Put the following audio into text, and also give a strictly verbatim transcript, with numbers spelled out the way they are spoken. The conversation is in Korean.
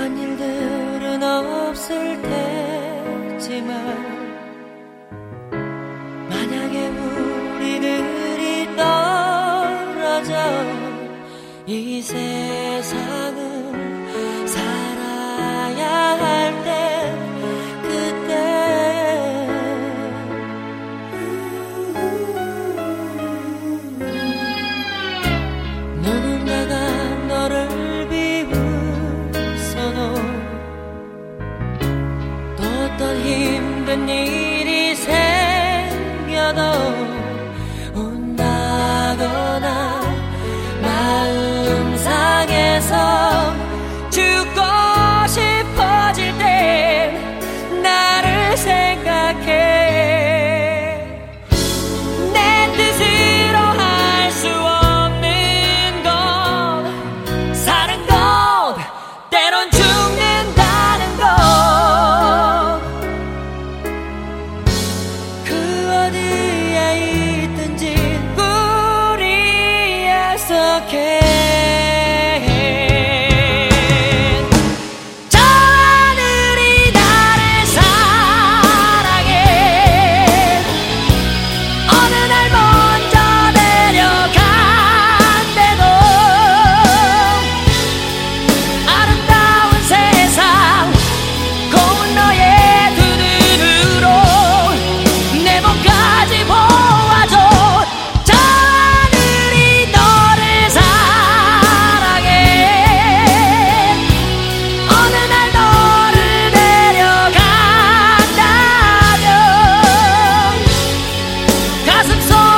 그런 일들은 없을 테지만 만약에 우리들이 떨어져 이 세상을 살아야 할 때 그때 누군가가 너를 비웃어도 또 어떤 힘든 일이 생겨도 운다거나 마음 상해서 죽고 싶어질 땐 나를 생각해. 내 뜻으로 할 수 없는 건 사는 것, 때론 죽는다는 것. 그 어디에 있든지 우리 약속해. 가슴 속